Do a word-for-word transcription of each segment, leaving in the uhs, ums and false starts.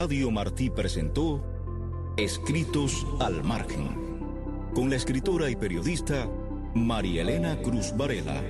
Radio Martí presentó Escritos al Margen, con la escritora y periodista María Elena Cruz Varela.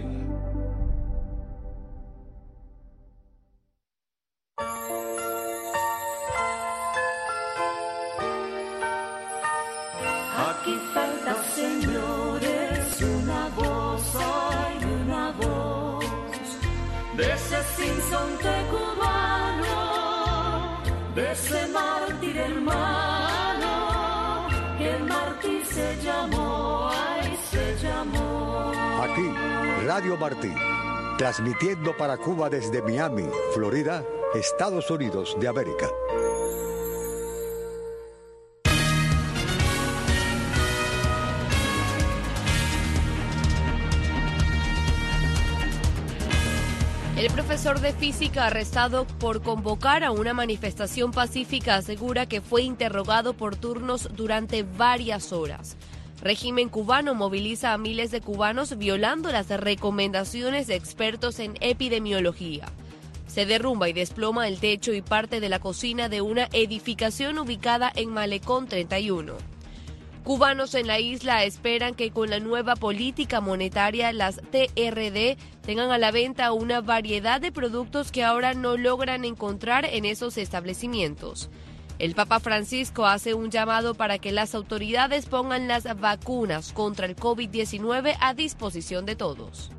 Aquí falta, señores, una voz, hay una voz de ese sinsonte cubano, de ese mártir hermano, que el mártir se llamó, ay, se llamó. Aquí, Radio Martí, transmitiendo para Cuba desde Miami, Florida, Estados Unidos de América. El profesor de física arrestado por convocar a una manifestación pacífica asegura que fue interrogado por turnos durante varias horas. Régimen cubano moviliza a miles de cubanos violando las recomendaciones de expertos en epidemiología. Se derrumba y desploma el techo y parte de la cocina de una edificación ubicada en Malecón treinta y uno. Cubanos en la isla esperan que con la nueva política monetaria las T R D tengan a la venta una variedad de productos que ahora no logran encontrar en esos establecimientos. El Papa Francisco hace un llamado para que las autoridades pongan las vacunas contra el COVID diecinueve a disposición de todos.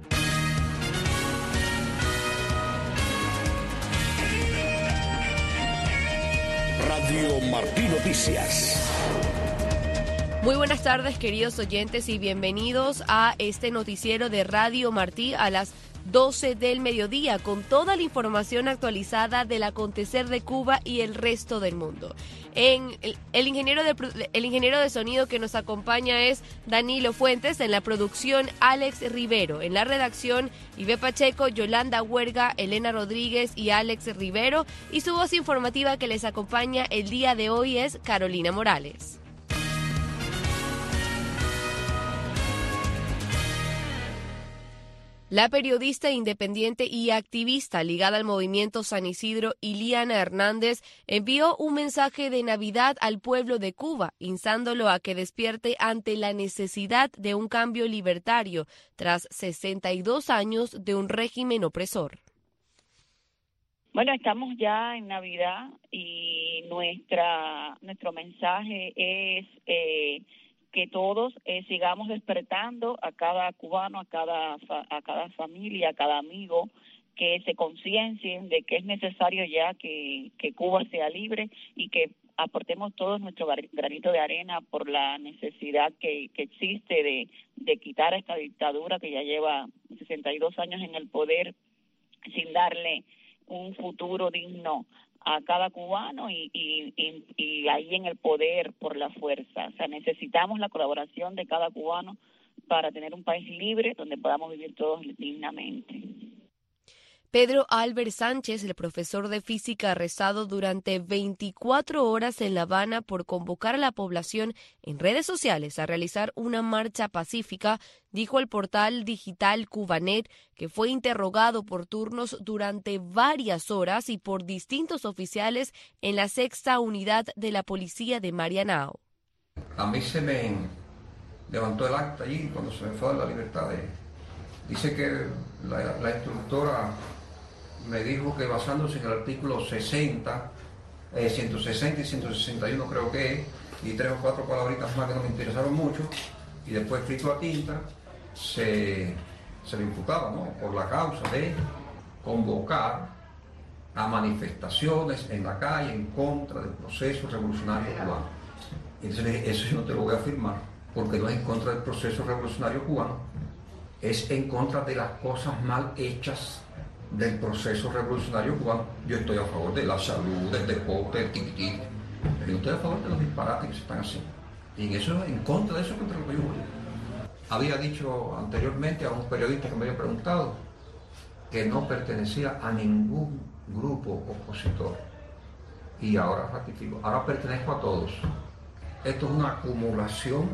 Radio Martí Noticias. Muy buenas tardes, queridos oyentes, y bienvenidos a este noticiero de Radio Martí a las doce del mediodía, con toda la información actualizada del acontecer de Cuba y el resto del mundo. En el, el, ingeniero de, el ingeniero de sonido que nos acompaña es Danilo Fuentes, en la producción Alex Rivero, en la redacción Ibe Pacheco, Yolanda Huerga, Elena Rodríguez y Alex Rivero, y su voz informativa que les acompaña el día de hoy es Carolina Morales. La periodista independiente y activista ligada al movimiento San Isidro, Iliana Hernández, envió un mensaje de Navidad al pueblo de Cuba, instándolo a que despierte ante la necesidad de un cambio libertario tras sesenta y dos años de un régimen opresor. Bueno, estamos ya en Navidad y nuestra nuestro mensaje es eh, que todos eh, sigamos despertando a cada cubano, a cada fa, a cada familia, a cada amigo, que se conciencien de que es necesario ya que, que Cuba sea libre y que aportemos todos nuestro granito de arena por la necesidad que, que existe de, de quitar a esta dictadura que ya lleva sesenta y dos años en el poder sin darle un futuro digno a cada cubano y, y, y, y ahí en el poder por la fuerza. O sea, necesitamos la colaboración de cada cubano para tener un país libre donde podamos vivir todos dignamente. Pedro Albert Sánchez, el profesor de física arrestado durante veinticuatro horas en La Habana por convocar a la población en redes sociales a realizar una marcha pacífica, dijo al portal digital Cubanet que fue interrogado por turnos durante varias horas y por distintos oficiales en la sexta unidad de la policía de Marianao. A mí se me levantó el acta allí cuando se me fue a la libertad. De, dice que la, la instructora me dijo que basándose en el artículo sesenta, eh, ciento sesenta y ciento sesenta y uno creo que es, y tres o cuatro palabritas más que no me interesaron mucho, y después escrito a tinta, se, se le imputaba, ¿no?, por la causa de convocar a manifestaciones en la calle en contra del proceso revolucionario cubano. Entonces le dije, eso yo no te lo voy a firmar, porque no es en contra del proceso revolucionario cubano, es en contra de las cosas mal hechas del proceso revolucionario cubano. Yo estoy a favor de la salud, del deporte, del tiquitín, pero yo estoy a favor de los disparates que se están haciendo. Y en eso, en contra de eso, contra lo que yo voy. Había dicho anteriormente a un periodista que me había preguntado que no pertenecía a ningún grupo opositor. Y ahora ratifico, ahora pertenezco a todos. Esto es una acumulación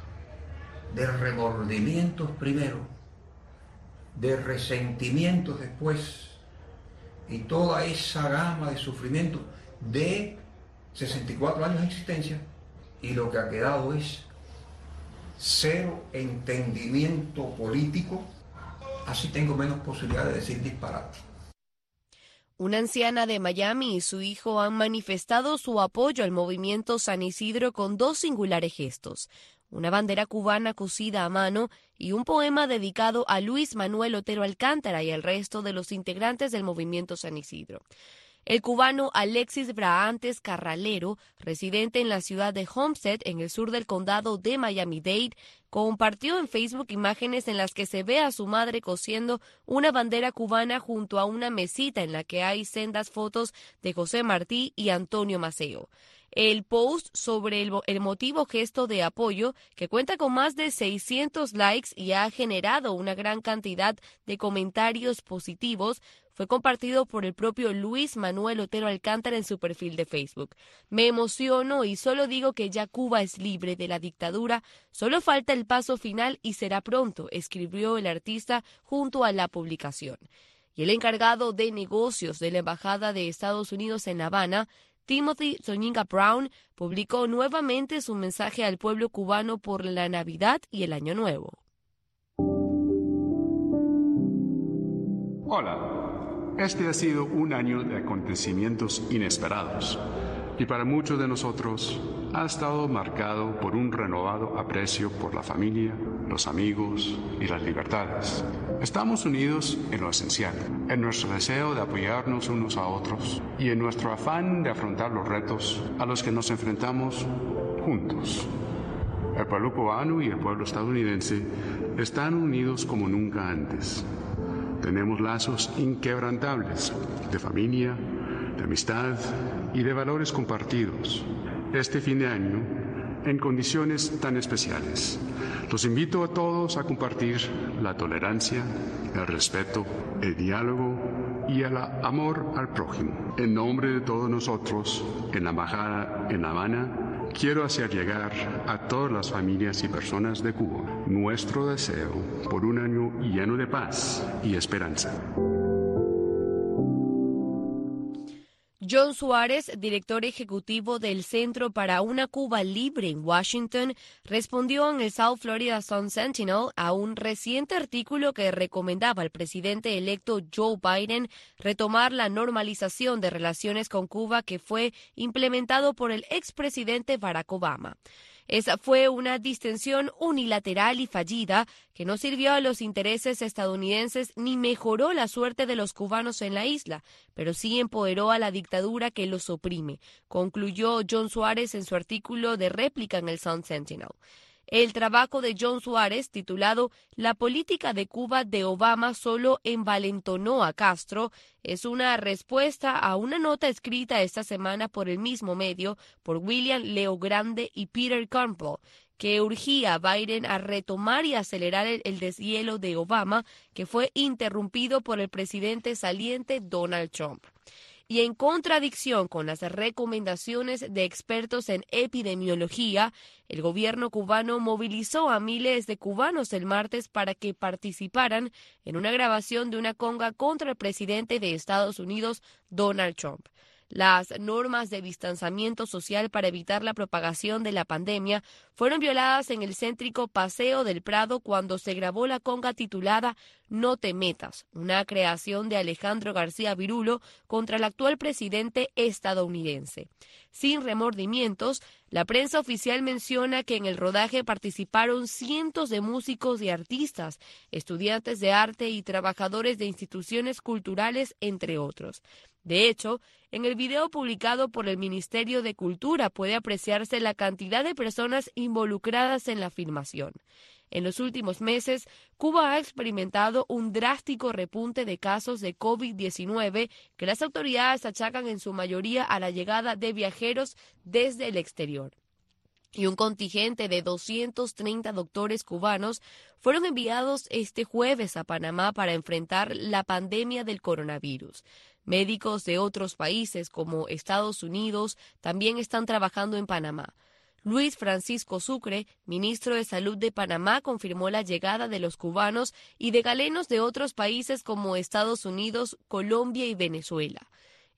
de remordimientos primero, de resentimientos después, y toda esa gama de sufrimiento de sesenta y cuatro años de existencia y lo que ha quedado es cero entendimiento político, así tengo menos posibilidad de decir disparate. Una anciana de Miami y su hijo han manifestado su apoyo al movimiento San Isidro con dos singulares gestos: una bandera cubana cosida a mano y un poema dedicado a Luis Manuel Otero Alcántara y al resto de los integrantes del movimiento San Isidro. El cubano Alexis Braantes Carralero, residente en la ciudad de Homestead, en el sur del condado de Miami-Dade, compartió en Facebook imágenes en las que se ve a su madre cosiendo una bandera cubana junto a una mesita en la que hay sendas fotos de José Martí y Antonio Maceo. El post sobre el, el emotivo gesto de apoyo, que cuenta con más de seiscientos likes y ha generado una gran cantidad de comentarios positivos, fue compartido por el propio Luis Manuel Otero Alcántara en su perfil de Facebook. Me emociono y solo digo que ya Cuba es libre de la dictadura, solo falta el paso final y será pronto, escribió el artista junto a la publicación. Y el encargado de negocios de la Embajada de Estados Unidos en La Habana, Timothy Zúñiga Brown, publicó nuevamente su mensaje al pueblo cubano por la Navidad y el Año Nuevo. Hola. Este ha sido un año de acontecimientos inesperados y para muchos de nosotros ha estado marcado por un renovado aprecio por la familia, los amigos y las libertades. Estamos unidos en lo esencial, en nuestro deseo de apoyarnos unos a otros y en nuestro afán de afrontar los retos a los que nos enfrentamos juntos. El pueblo cubano y el pueblo estadounidense están unidos como nunca antes. Tenemos lazos inquebrantables de familia, de amistad y de valores compartidos. Este fin de año, en condiciones tan especiales, los invito a todos a compartir la tolerancia, el respeto, el diálogo y el amor al prójimo. En nombre de todos nosotros, en la Embajada en La Habana, quiero hacer llegar a todas las familias y personas de Cuba nuestro deseo por un año lleno de paz y esperanza. John Suárez, director ejecutivo del Centro para una Cuba Libre en Washington, respondió en el South Florida Sun-Sentinel a un reciente artículo que recomendaba al presidente electo Joe Biden retomar la normalización de relaciones con Cuba que fue implementado por el expresidente Barack Obama. Esa fue una distensión unilateral y fallida que no sirvió a los intereses estadounidenses ni mejoró la suerte de los cubanos en la isla, pero sí empoderó a la dictadura que los oprime, concluyó John Suárez en su artículo de réplica en el Sun-Sentinel. El trabajo de John Suárez, titulado La política de Cuba de Obama solo envalentonó a Castro, es una respuesta a una nota escrita esta semana por el mismo medio por William Leo Grande y Peter Campbell, que urgía a Biden a retomar y acelerar el, el deshielo de Obama, que fue interrumpido por el presidente saliente Donald Trump. Y en contradicción con las recomendaciones de expertos en epidemiología, el gobierno cubano movilizó a miles de cubanos el martes para que participaran en una grabación de una conga contra el presidente de Estados Unidos, Donald Trump. Las normas de distanciamiento social para evitar la propagación de la pandemia fueron violadas en el céntrico Paseo del Prado cuando se grabó la conga titulada No te metas, una creación de Alejandro García Virulo contra el actual presidente estadounidense. Sin remordimientos, la prensa oficial menciona que en el rodaje participaron cientos de músicos y artistas, estudiantes de arte y trabajadores de instituciones culturales, entre otros. De hecho, en el video publicado por el Ministerio de Cultura puede apreciarse la cantidad de personas involucradas en la filmación. En los últimos meses, Cuba ha experimentado un drástico repunte de casos de COVID diecinueve que las autoridades achacan en su mayoría a la llegada de viajeros desde el exterior. Y un contingente de doscientos treinta doctores cubanos fueron enviados este jueves a Panamá para enfrentar la pandemia del coronavirus. Médicos de otros países como Estados Unidos también están trabajando en Panamá. Luis Francisco Sucre, ministro de Salud de Panamá, confirmó la llegada de los cubanos y de galenos de otros países como Estados Unidos, Colombia y Venezuela.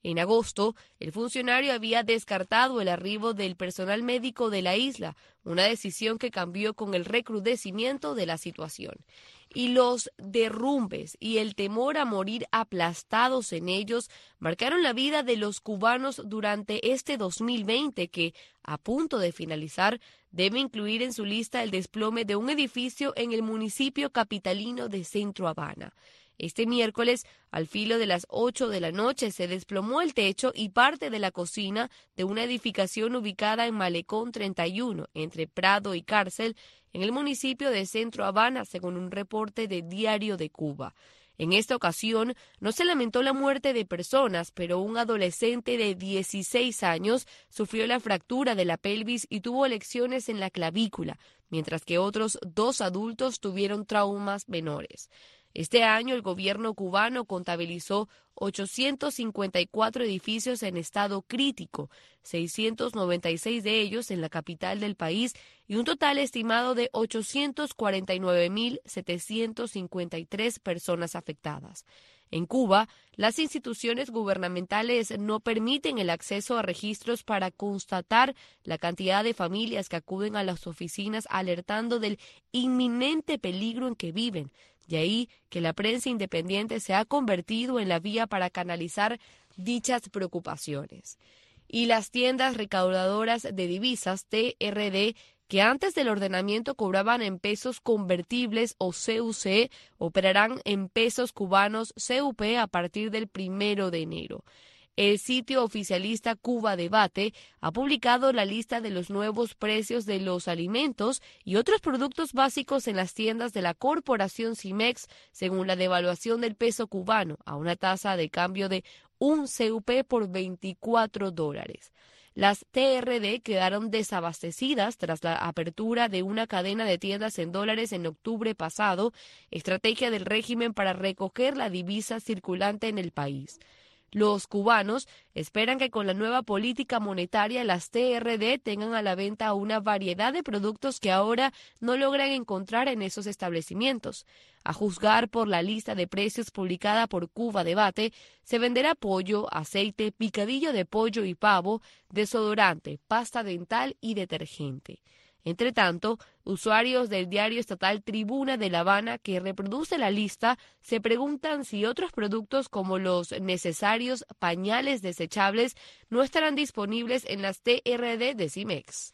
En agosto, el funcionario había descartado el arribo del personal médico de la isla, una decisión que cambió con el recrudecimiento de la situación. Y los derrumbes y el temor a morir aplastados en ellos marcaron la vida de los cubanos durante este dos mil veinte que, a punto de finalizar, debe incluir en su lista el desplome de un edificio en el municipio capitalino de Centro Habana. Este miércoles, al filo de las ocho de la noche, se desplomó el techo y parte de la cocina de una edificación ubicada en Malecón treinta y uno, entre Prado y Cárcel, en el municipio de Centro Habana, según un reporte de Diario de Cuba. En esta ocasión, no se lamentó la muerte de personas, pero un adolescente de dieciséis años sufrió la fractura de la pelvis y tuvo lesiones en la clavícula, mientras que otros dos adultos tuvieron traumas menores. Este año el gobierno cubano contabilizó ochocientos cincuenta y cuatro edificios en estado crítico, seiscientos noventa y seis de ellos en la capital del país y un total estimado de ochocientos cuarenta y nueve mil setecientos cincuenta y tres personas afectadas. En Cuba, las instituciones gubernamentales no permiten el acceso a registros para constatar la cantidad de familias que acuden a las oficinas alertando del inminente peligro en que viven. De ahí que la prensa independiente se ha convertido en la vía para canalizar dichas preocupaciones. Y las tiendas recaudadoras de divisas T R D, que antes del ordenamiento cobraban en pesos convertibles o C U C, operarán en pesos cubanos C U P a partir del primero de enero. El sitio oficialista Cuba Debate ha publicado la lista de los nuevos precios de los alimentos y otros productos básicos en las tiendas de la corporación Cimex según la devaluación del peso cubano a una tasa de cambio de un C U P por veinticuatro dólares. Las T R D quedaron desabastecidas tras la apertura de una cadena de tiendas en dólares en octubre pasado, estrategia del régimen para recoger la divisa circulante en el país. Los cubanos esperan que con la nueva política monetaria las T R D tengan a la venta una variedad de productos que ahora no logran encontrar en esos establecimientos. A juzgar por la lista de precios publicada por Cuba Debate, se venderá pollo, aceite, picadillo de pollo y pavo, desodorante, pasta dental y detergente. Entre tanto, usuarios del diario estatal Tribuna de La Habana, que reproduce la lista, se preguntan si otros productos como los necesarios pañales desechables no estarán disponibles en las T R D de Cimex.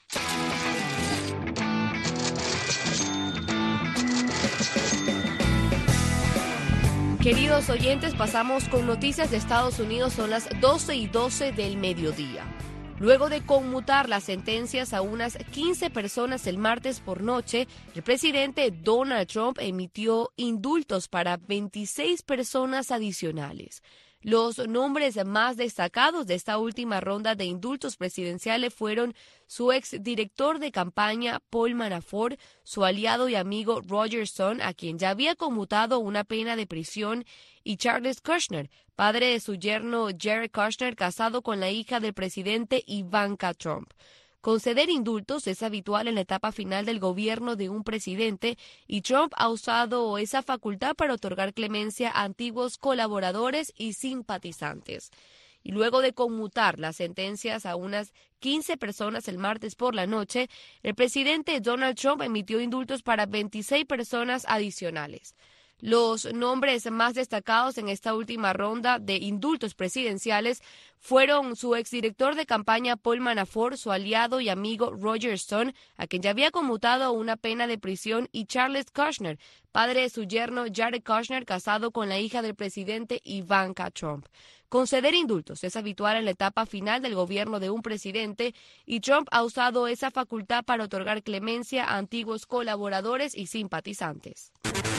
Queridos oyentes, pasamos con noticias de Estados Unidos, son las doce y doce del mediodía. Luego de conmutar las sentencias a unas quince personas el martes por noche, el presidente Donald Trump emitió indultos para veintiséis personas adicionales. Los nombres más destacados de esta última ronda de indultos presidenciales fueron su exdirector de campaña Paul Manafort, su aliado y amigo Roger Stone, a quien ya había conmutado una pena de prisión, y Charles Kushner, padre de su yerno Jared Kushner, casado con la hija del presidente Ivanka Trump. Conceder indultos es habitual en la etapa final del gobierno de un presidente y Trump ha usado esa facultad para otorgar clemencia a antiguos colaboradores y simpatizantes. Y luego de conmutar las sentencias a unas quince personas el martes por la noche, el presidente Donald Trump emitió indultos para veintiséis personas adicionales. Los nombres más destacados en esta última ronda de indultos presidenciales fueron su exdirector de campaña Paul Manafort, su aliado y amigo Roger Stone, a quien ya había conmutado una pena de prisión, y Charles Kushner, padre de su yerno Jared Kushner, casado con la hija del presidente Ivanka Trump. Conceder indultos es habitual en la etapa final del gobierno de un presidente y Trump ha usado esa facultad para otorgar clemencia a antiguos colaboradores y simpatizantes.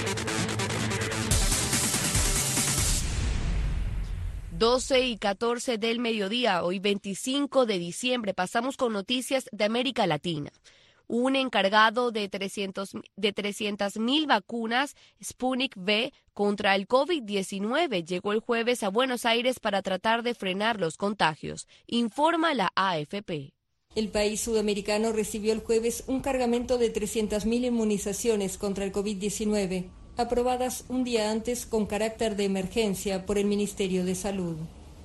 doce y catorce del mediodía, hoy veinticinco de diciembre, pasamos con noticias de América Latina. Un encargado de trescientas mil vacunas Sputnik V contra el COVID diecinueve llegó el jueves a Buenos Aires para tratar de frenar los contagios, informa la A F P. El país sudamericano recibió el jueves un cargamento de trescientas mil inmunizaciones contra el COVID diecinueve. Aprobadas un día antes con carácter de emergencia por el Ministerio de Salud.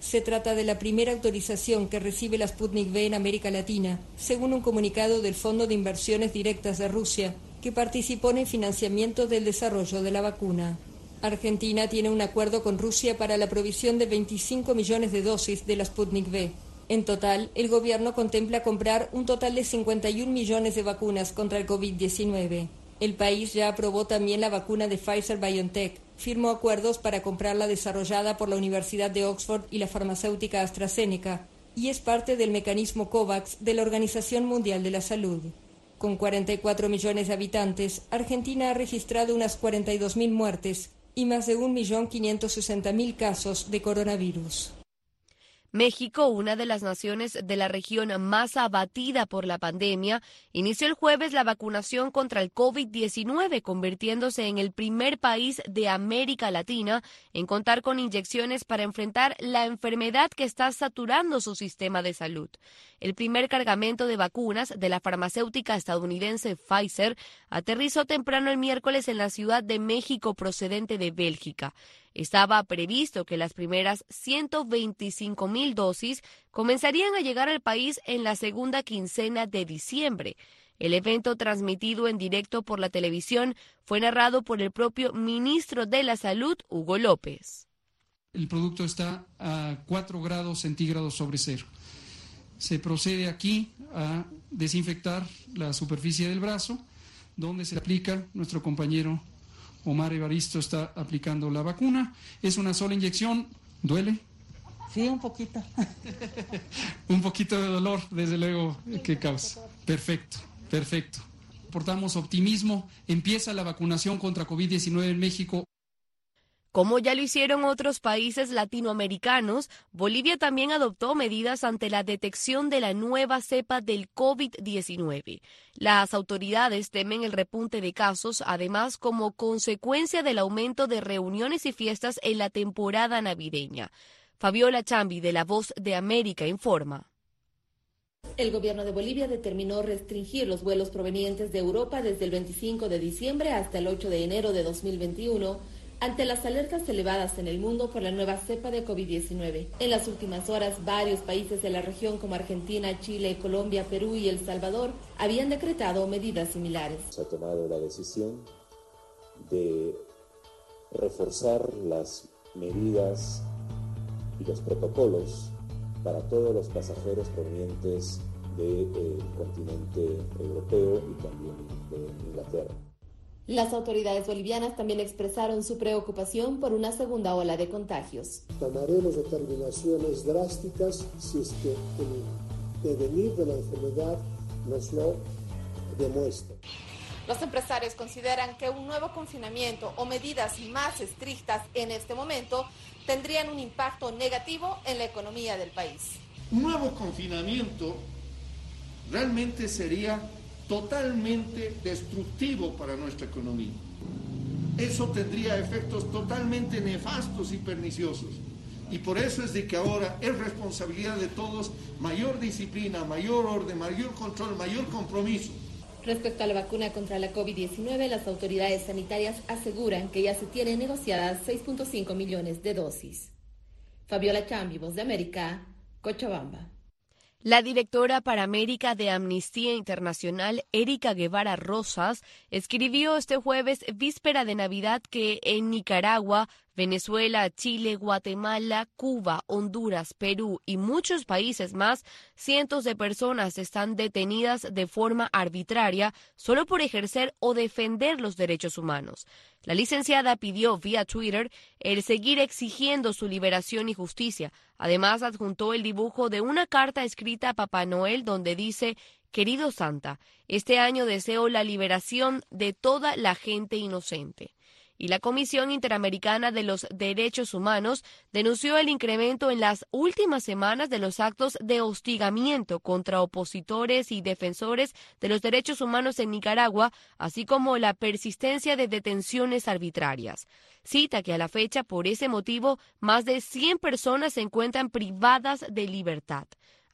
Se trata de la primera autorización que recibe la Sputnik V en América Latina, según un comunicado del Fondo de Inversiones Directas de Rusia, que participó en el financiamiento del desarrollo de la vacuna. Argentina tiene un acuerdo con Rusia para la provisión de veinticinco millones de dosis de la Sputnik V. En total, el gobierno contempla comprar un total de cincuenta y un millones de vacunas contra el COVID diecinueve. El país ya aprobó también la vacuna de Pfizer-BioNTech, firmó acuerdos para comprarla desarrollada por la Universidad de Oxford y la farmacéutica AstraZeneca, y es parte del mecanismo COVAX de la Organización Mundial de la Salud. Con cuarenta y cuatro millones de habitantes, Argentina ha registrado unas cuarenta y dos mil muertes y más de un millón quinientos sesenta mil casos de coronavirus. México, una de las naciones de la región más abatida por la pandemia, inició el jueves la vacunación contra el COVID diecinueve, convirtiéndose en el primer país de América Latina en contar con inyecciones para enfrentar la enfermedad que está saturando su sistema de salud. El primer cargamento de vacunas de la farmacéutica estadounidense Pfizer aterrizó temprano el miércoles en la Ciudad de México procedente de Bélgica. Estaba previsto que las primeras ciento veinticinco mil dosis comenzarían a llegar al país en la segunda quincena de diciembre. El evento, transmitido en directo por la televisión, fue narrado por el propio ministro de la Salud, Hugo López. El producto está a cuatro grados centígrados sobre cero. Se procede aquí a desinfectar la superficie del brazo, donde se aplica. Nuestro compañero Omar Evaristo está aplicando la vacuna. Es una sola inyección. ¿Duele? Sí, un poquito. Un poquito de dolor, desde luego, que causa. Perfecto, perfecto. Portamos optimismo. Empieza la vacunación contra COVID diecinueve en México. Como ya lo hicieron otros países latinoamericanos, Bolivia también adoptó medidas ante la detección de la nueva cepa del COVID diecinueve. Las autoridades temen el repunte de casos, además como consecuencia del aumento de reuniones y fiestas en la temporada navideña. Fabiola Chambi, de La Voz de América, informa. El gobierno de Bolivia determinó restringir los vuelos provenientes de Europa desde el veinticinco de diciembre hasta el ocho de enero de dos mil veintiuno, ante las alertas elevadas en el mundo por la nueva cepa de COVID diecinueve. En las últimas horas, varios países de la región como Argentina, Chile, Colombia, Perú y El Salvador habían decretado medidas similares. Se ha tomado la decisión de reforzar las medidas y los protocolos para todos los pasajeros provenientes del continente europeo y también de Inglaterra. Las autoridades bolivianas también expresaron su preocupación por una segunda ola de contagios. Tomaremos determinaciones drásticas si es que el devenir de la enfermedad nos lo demuestra. Los empresarios consideran que un nuevo confinamiento o medidas más estrictas en este momento tendrían un impacto negativo en la economía del país. Un nuevo confinamiento realmente sería totalmente destructivo para nuestra economía. Eso tendría efectos totalmente nefastos y perniciosos. Y por eso es de que ahora es responsabilidad de todos mayor disciplina, mayor orden, mayor control, mayor compromiso. Respecto a la vacuna contra la COVID diecinueve, las autoridades sanitarias aseguran que ya se tienen negociadas seis punto cinco millones de dosis. Fabiola Chambi, Voz de América, Cochabamba. La directora para América de Amnistía Internacional, Erika Guevara Rosas, escribió este jueves, víspera de Navidad, que en Nicaragua, Venezuela, Chile, Guatemala, Cuba, Honduras, Perú y muchos países más, cientos de personas están detenidas de forma arbitraria solo por ejercer o defender los derechos humanos. La licenciada pidió vía Twitter el seguir exigiendo su liberación y justicia. Además, adjuntó el dibujo de una carta escrita a Papá Noel donde dice: «Querido Santa, este año deseo la liberación de toda la gente inocente». Y la Comisión Interamericana de los Derechos Humanos denunció el incremento en las últimas semanas de los actos de hostigamiento contra opositores y defensores de los derechos humanos en Nicaragua, así como la persistencia de detenciones arbitrarias. Cita que a la fecha, por ese motivo, más de cien personas se encuentran privadas de libertad.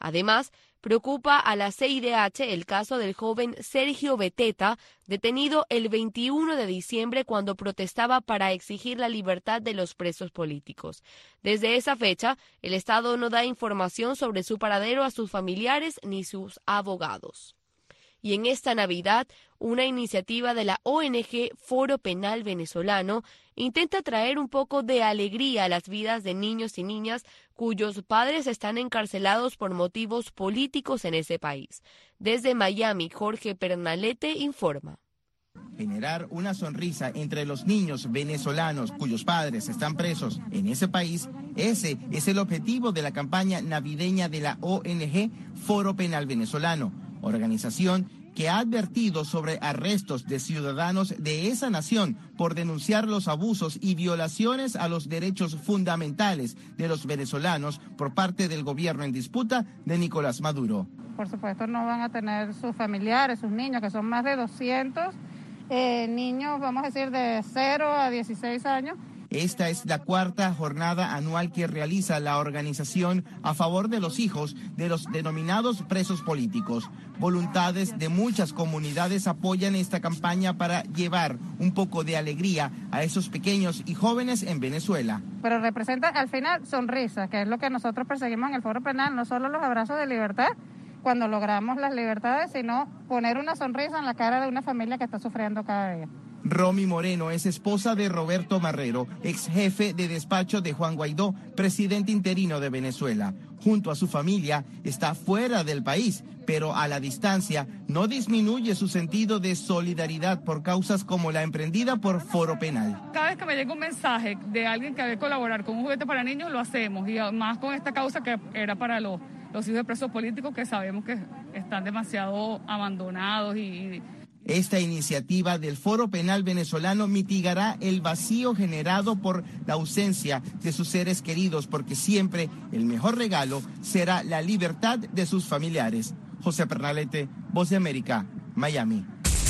Además, preocupa a la C I D H el caso del joven Sergio Beteta, detenido el veintiuno de diciembre cuando protestaba para exigir la libertad de los presos políticos. Desde esa fecha, el Estado no da información sobre su paradero a sus familiares ni sus abogados. Y en esta Navidad, una iniciativa de la O N G Foro Penal Venezolano intenta traer un poco de alegría a las vidas de niños y niñas cuyos padres están encarcelados por motivos políticos en ese país. Desde Miami, Jorge Pernalete informa. Generar una sonrisa entre los niños venezolanos cuyos padres están presos en ese país, ese es el objetivo de la campaña navideña de la O N G Foro Penal Venezolano, organización que ha advertido sobre arrestos de ciudadanos de esa nación por denunciar los abusos y violaciones a los derechos fundamentales de los venezolanos por parte del gobierno en disputa de Nicolás Maduro. Por supuesto no van a tener sus familiares, sus niños, que son más de doscientos eh, niños, vamos a decir, de cero a dieciséis años. Esta es la cuarta jornada anual que realiza la organización a favor de los hijos de los denominados presos políticos. Voluntades de muchas comunidades apoyan esta campaña para llevar un poco de alegría a esos pequeños y jóvenes en Venezuela. Pero representa al final sonrisa, que es lo que nosotros perseguimos en el Foro Penal, no solo los abrazos de libertad cuando logramos las libertades, sino poner una sonrisa en la cara de una familia que está sufriendo cada día. Romy Moreno es esposa de Roberto Marrero, ex jefe de despacho de Juan Guaidó, presidente interino de Venezuela. Junto a su familia está fuera del país, pero a la distancia no disminuye su sentido de solidaridad por causas como la emprendida por Foro Penal. Cada vez que me llega un mensaje de alguien que debe colaborar con un juguete para niños, lo hacemos, y más con esta causa que era para los, los hijos de presos políticos que sabemos que están demasiado abandonados y... Esta iniciativa del Foro Penal Venezolano mitigará el vacío generado por la ausencia de sus seres queridos, porque siempre el mejor regalo será la libertad de sus familiares. José Pernalete, Voz de América, Miami.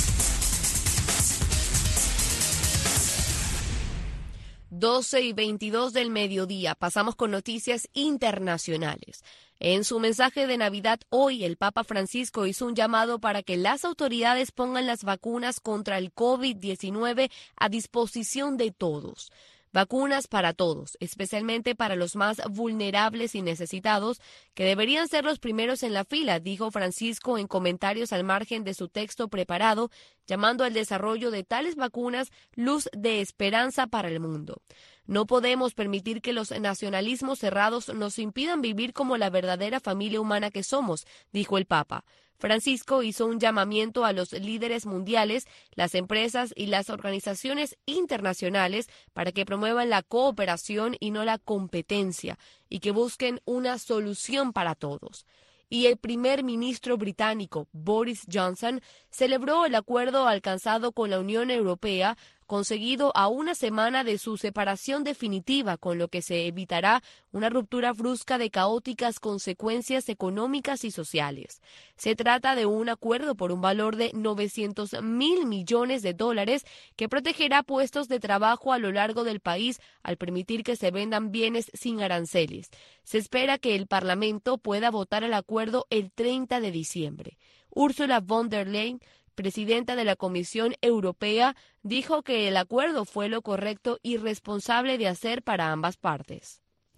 doce y veintidós del mediodía. Pasamos con noticias internacionales. En su mensaje de Navidad hoy, el Papa Francisco hizo un llamado para que las autoridades pongan las vacunas contra el COVID diecinueve a disposición de todos. Vacunas para todos, especialmente para los más vulnerables y necesitados, que deberían ser los primeros en la fila, dijo Francisco en comentarios al margen de su texto preparado, llamando al desarrollo de tales vacunas luz de esperanza para el mundo. No podemos permitir que los nacionalismos cerrados nos impidan vivir como la verdadera familia humana que somos, dijo el Papa. Francisco hizo un llamamiento a los líderes mundiales, las empresas y las organizaciones internacionales para que promuevan la cooperación y no la competencia, y que busquen una solución para todos. Y el primer ministro británico, Boris Johnson, celebró el acuerdo alcanzado con la Unión Europea, conseguido a una semana de su separación definitiva, con lo que se evitará una ruptura brusca de caóticas consecuencias económicas y sociales. Se trata de un acuerdo por un valor de novecientos mil millones de dólares que protegerá puestos de trabajo a lo largo del país al permitir que se vendan bienes sin aranceles. Se espera que el Parlamento pueda votar el acuerdo el treinta de diciembre. Ursula von der Leyen, presidenta de la Comisión Europea, dijo que el acuerdo fue lo correcto y responsable de hacer para ambas partes.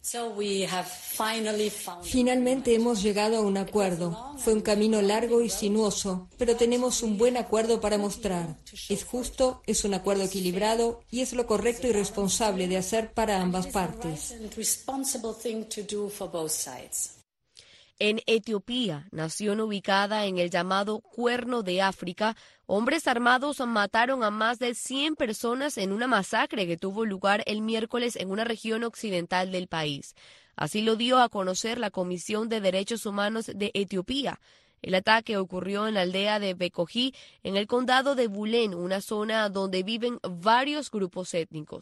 Finalmente hemos llegado a un acuerdo. Fue un camino largo y sinuoso, pero tenemos un buen acuerdo para mostrar. Es justo, es un acuerdo equilibrado y es lo correcto y responsable de hacer para ambas partes. En Etiopía, nación ubicada en el llamado Cuerno de África, hombres armados mataron a más de cien personas en una masacre que tuvo lugar el miércoles en una región occidental del país. Así lo dio a conocer la Comisión de Derechos Humanos de Etiopía. El ataque ocurrió en la aldea de Bekoji, en el condado de Bulen, una zona donde viven varios grupos étnicos.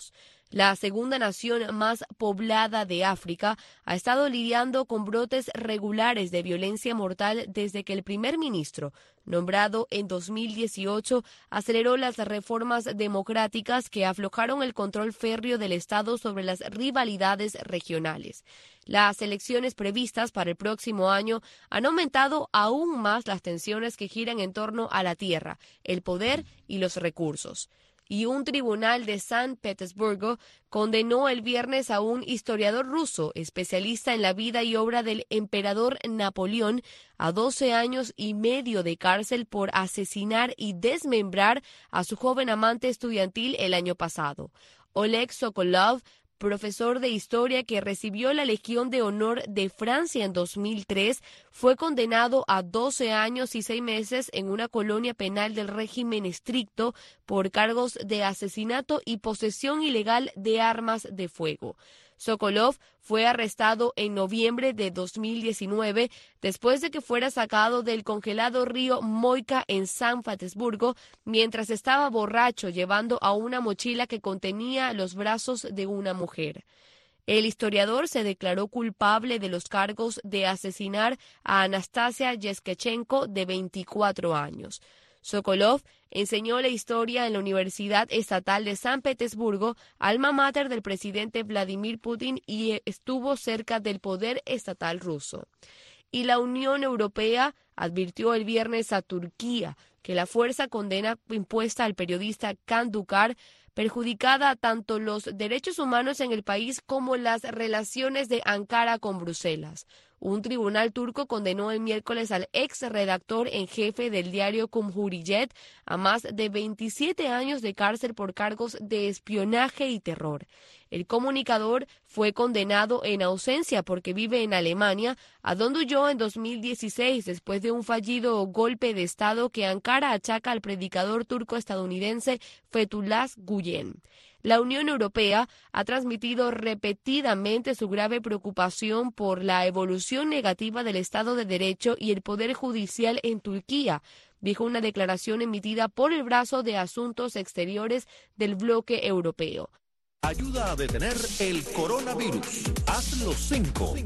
la segunda nación más poblada de África, ha estado lidiando con brotes regulares de violencia mortal desde que el primer ministro, nombrado en dos mil dieciocho, aceleró las reformas democráticas que aflojaron el control férreo del Estado sobre las rivalidades regionales. Las elecciones previstas para el próximo año han aumentado aún más las tensiones que giran en torno a la tierra, el poder y los recursos. Y un tribunal de San Petersburgo condenó el viernes a un historiador ruso especialista en la vida y obra del emperador Napoleón a doce años y medio de cárcel por asesinar y desmembrar a su joven amante estudiantil el año pasado. Oleg Sokolov, profesor de historia que recibió la Legión de Honor de Francia en dos mil tres, fue condenado a doce años y seis meses en una colonia penal del régimen estricto por cargos de asesinato y posesión ilegal de armas de fuego. Sokolov fue arrestado en noviembre de dos mil diecinueve después de que fuera sacado del congelado río Moika en San Petersburgo mientras estaba borracho llevando a una mochila que contenía los brazos de una mujer. El historiador se declaró culpable de los cargos de asesinar a Anastasia Yeskechenko, de veinticuatro años. Sokolov enseñó la historia en la Universidad Estatal de San Petersburgo, alma mater del presidente Vladimir Putin, y estuvo cerca del poder estatal ruso. Y la Unión Europea advirtió el viernes a Turquía que la fuerza condena impuesta al periodista Can Dündar perjudicada tanto los derechos humanos en el país como las relaciones de Ankara con Bruselas. Un tribunal turco condenó el miércoles al ex redactor en jefe del diario Cumhuriyet a más de veintisiete años de cárcel por cargos de espionaje y terror. El comunicador fue condenado en ausencia porque vive en Alemania, a donde huyó en dos mil dieciséis después de un fallido golpe de Estado que Ankara achaca al predicador turco-estadounidense Fethullah Gülen. La Unión Europea ha transmitido repetidamente su grave preocupación por la evolución negativa del Estado de Derecho y el Poder Judicial en Turquía, dijo una declaración emitida por el brazo de Asuntos Exteriores del bloque europeo. Ayuda a detener el coronavirus. Haz los cinco.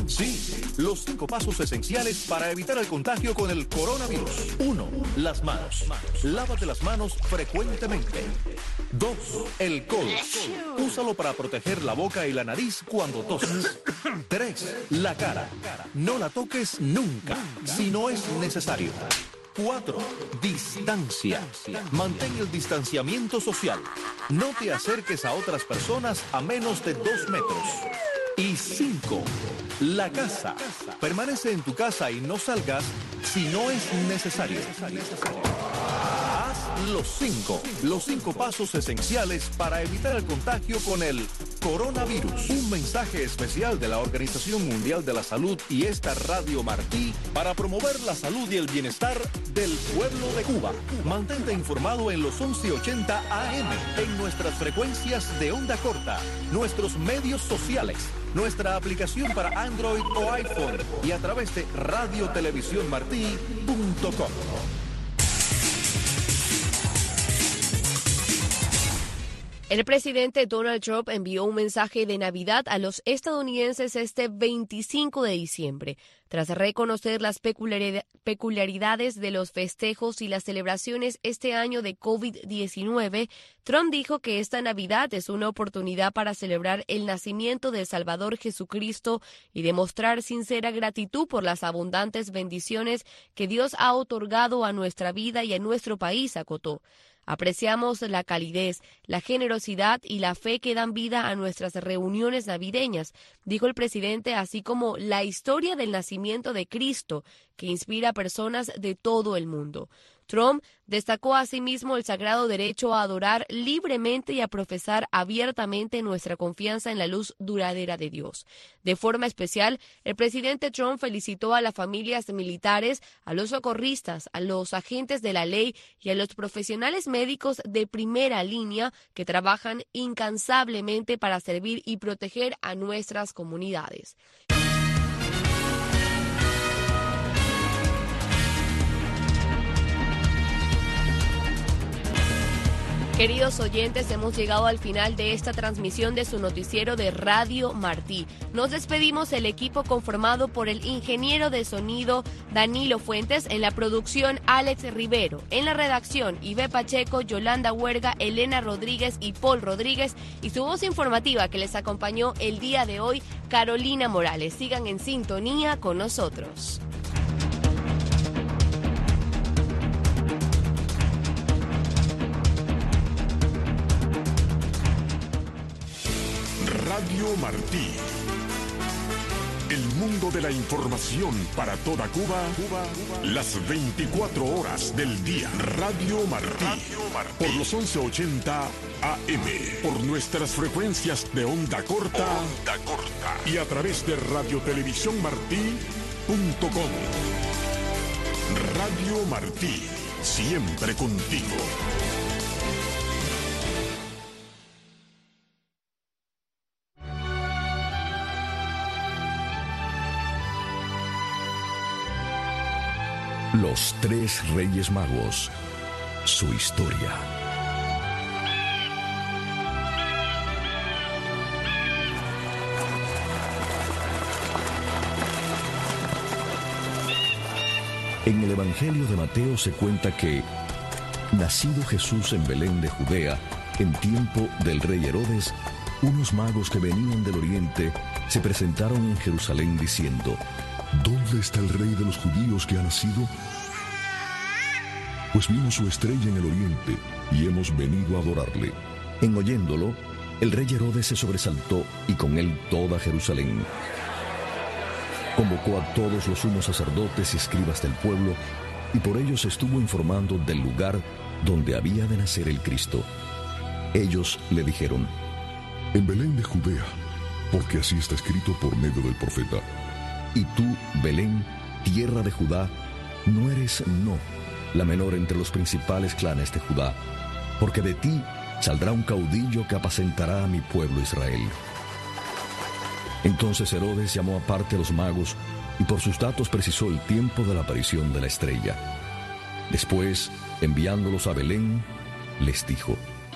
Sí, los cinco pasos esenciales para evitar el contagio con el coronavirus. Uno, las manos. Lávate las manos frecuentemente. Dos, el codo. Úsalo para proteger la boca y la nariz cuando toses. Tres, la cara. No la toques nunca, si no es necesario. Cuatro, distancia. Mantén el distanciamiento social. No te acerques a otras personas a menos de dos metros. Y cinco, la casa. Permanece en tu casa y no salgas si no es necesario. Haz los cinco, los cinco pasos esenciales para evitar el contagio con el coronavirus. Un mensaje especial de la Organización Mundial de la Salud y esta Radio Martí para promover la salud y el bienestar del pueblo de Cuba. Mantente informado en los once ochenta A M, en nuestras frecuencias de onda corta, nuestros medios sociales, nuestra aplicación para Android o iPhone y a través de radio televisión martí punto com. El presidente Donald Trump envió un mensaje de Navidad a los estadounidenses este veinticinco de diciembre. Tras reconocer las peculiaridades de los festejos y las celebraciones este año de COVID diecinueve, Trump dijo que esta Navidad es una oportunidad para celebrar el nacimiento del Salvador Jesucristo y demostrar sincera gratitud por las abundantes bendiciones que Dios ha otorgado a nuestra vida y a nuestro país, acotó. Apreciamos la calidez, la generosidad y la fe que dan vida a nuestras reuniones navideñas, dijo el presidente, así como la historia del nacimiento de Cristo, que inspira a personas de todo el mundo. Trump destacó asimismo el sagrado derecho a adorar libremente y a profesar abiertamente nuestra confianza en la luz duradera de Dios. De forma especial, el presidente Trump felicitó a las familias militares, a los socorristas, a los agentes de la ley y a los profesionales médicos de primera línea que trabajan incansablemente para servir y proteger a nuestras comunidades. Queridos oyentes, hemos llegado al final de esta transmisión de su noticiero de Radio Martí. Nos despedimos el equipo conformado por el ingeniero de sonido Danilo Fuentes, en la producción Alex Rivero, en la redacción Ibe Pacheco, Yolanda Huerga, Elena Rodríguez y Paul Rodríguez, y su voz informativa que les acompañó el día de hoy, Carolina Morales. Sigan en sintonía con nosotros. Radio Martí. El mundo de la información para toda Cuba, Cuba, Cuba. Las veinticuatro horas del día. Radio Martí. Radio Martí. Por los once ochenta A M. Por nuestras frecuencias de onda corta. Onda corta. Y a través de radiotelevisión martí punto com. Radio Martí. Siempre contigo. Los tres Reyes Magos, su historia. En el Evangelio de Mateo se cuenta que, nacido Jesús en Belén de Judea, en tiempo del rey Herodes, unos magos que venían del oriente se presentaron en Jerusalén diciendo: ¿dónde está el rey de los judíos que ha nacido? Pues vimos su estrella en el oriente y hemos venido a adorarle. En oyéndolo, el rey Herodes se sobresaltó y con él toda Jerusalén. Convocó a todos los sumos sacerdotes y escribas del pueblo y por ellos estuvo informando del lugar donde había de nacer el Cristo. Ellos le dijeron: en Belén de Judea, porque así está escrito por medio del profeta. Y tú, Belén, tierra de Judá, no eres, no, la menor entre los principales clanes de Judá, porque de ti saldrá un caudillo que apacentará a mi pueblo Israel. Entonces Herodes llamó aparte a los magos y por sus datos precisó el tiempo de la aparición de la estrella. Después, enviándolos a Belén, les dijo: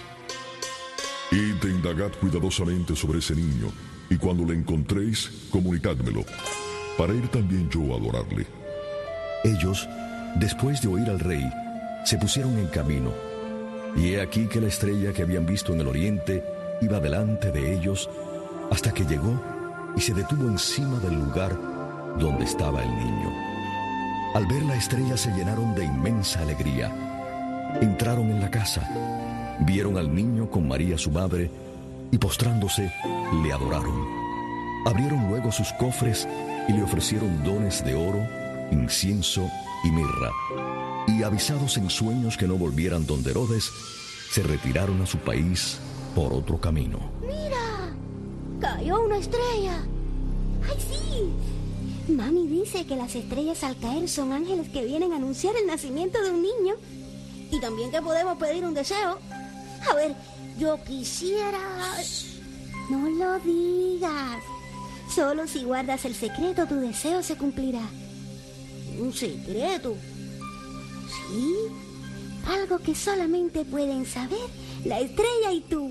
id e indagad cuidadosamente sobre ese niño, y cuando le encontréis, comunicádmelo, para ir también yo a adorarle. Ellos, después de oír al rey, se pusieron en camino, y he aquí que la estrella que habían visto en el oriente iba delante de ellos hasta que llegó y se detuvo encima del lugar donde estaba el niño. Al ver la estrella se llenaron de inmensa alegría. Entraron en la casa, vieron al niño con María su madre y postrándose le adoraron. Abrieron luego sus cofres y le ofrecieron dones de oro, incienso y mirra. Y avisados en sueños que no volvieran donde Herodes, se retiraron a su país por otro camino. ¡Mira! ¡Cayó una estrella! ¡Ay, sí! Mami dice que las estrellas al caer son ángeles que vienen a anunciar el nacimiento de un niño. Y también que podemos pedir un deseo. A ver, yo quisiera... No lo digas. Solo si guardas el secreto, tu deseo se cumplirá. ¿Un secreto? Sí. Algo que solamente pueden saber la estrella y tú.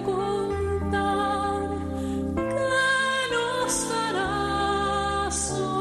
So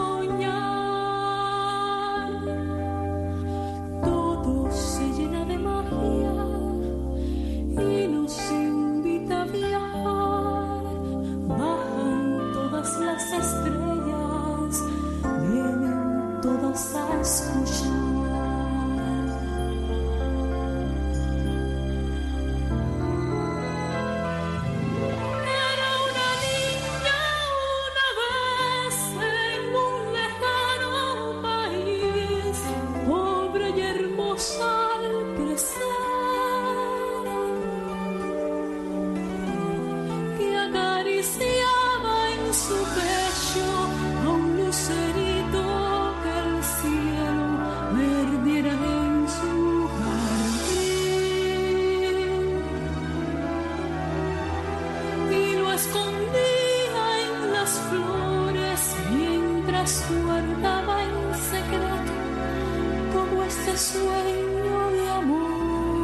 escondía en las flores mientras guardaba en secreto todo este sueño de amor.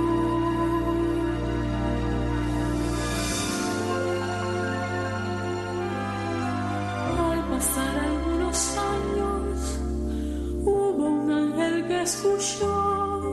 Al pasar algunos años hubo un ángel que escuchó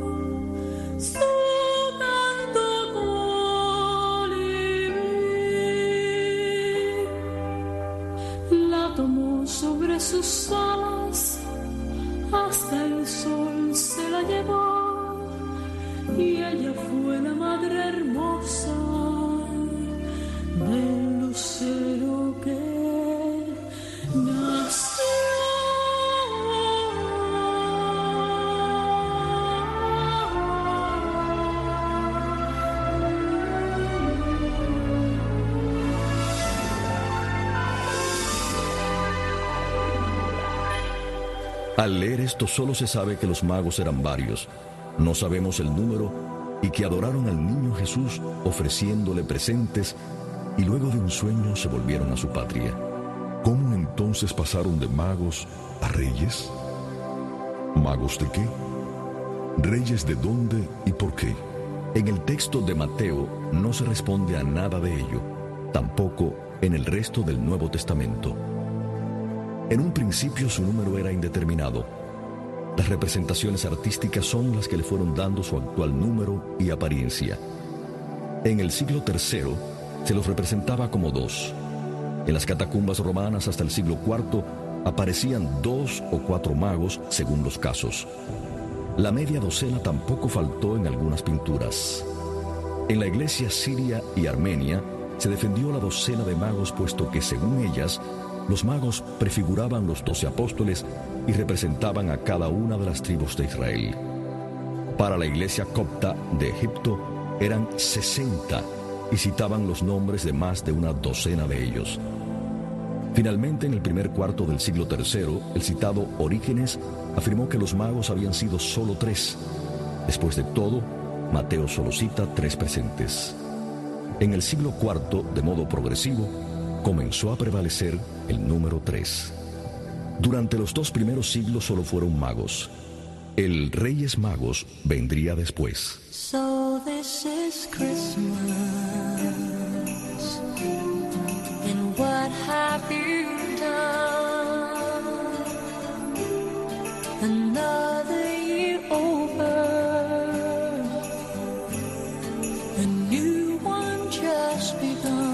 sobre sus alas, hasta el sol se la llevó, y ella fue la madre hermosa del lucero que nació. Al leer esto solo se sabe que los magos eran varios, no sabemos el número, y que adoraron al niño Jesús ofreciéndole presentes, y luego de un sueño se volvieron a su patria. ¿Cómo entonces pasaron de magos a reyes? ¿Magos de qué? ¿Reyes de dónde y por qué? En el texto de Mateo no se responde a nada de ello, tampoco en el resto del Nuevo Testamento. En un principio su número era indeterminado. Las representaciones artísticas son las que le fueron dando su actual número y apariencia. En el siglo tercero se los representaba como dos. En las catacumbas romanas hasta el siglo cuarto aparecían dos o cuatro magos según los casos. La media docena tampoco faltó en algunas pinturas. En la iglesia siria y armenia se defendió la docena de magos, puesto que según ellas los magos prefiguraban los doce apóstoles y representaban a cada una de las tribus de Israel. Para la iglesia copta de Egipto eran sesenta y citaban los nombres de más de una docena de ellos. Finalmente, en el primer cuarto del siglo tercero, el citado Orígenes afirmó que los magos habían sido solo tres. Después de todo, Mateo solo cita tres presentes. En el siglo cuarto, de modo progresivo, comenzó a prevalecer el número tres. Durante los dos primeros siglos solo fueron magos. El Reyes Magos vendría después. So this is Christmas, and what have you done? Another year over, a new one just begun.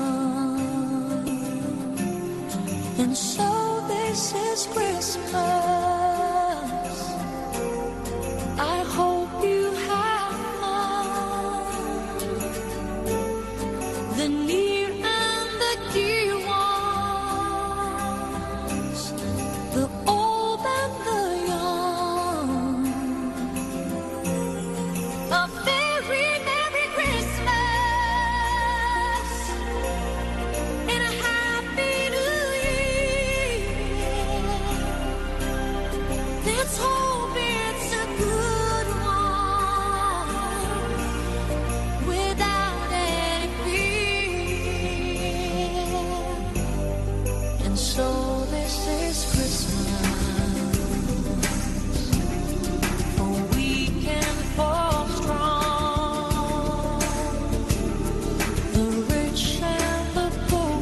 And so this is Christmas. I hope you have fun. The near and the dear ones, the old and the young. A very Merry Christmas and a Happy New Year. Let's hope it's a good one without any fear. And so this is Christmas, for weak and for strong, the rich and the poor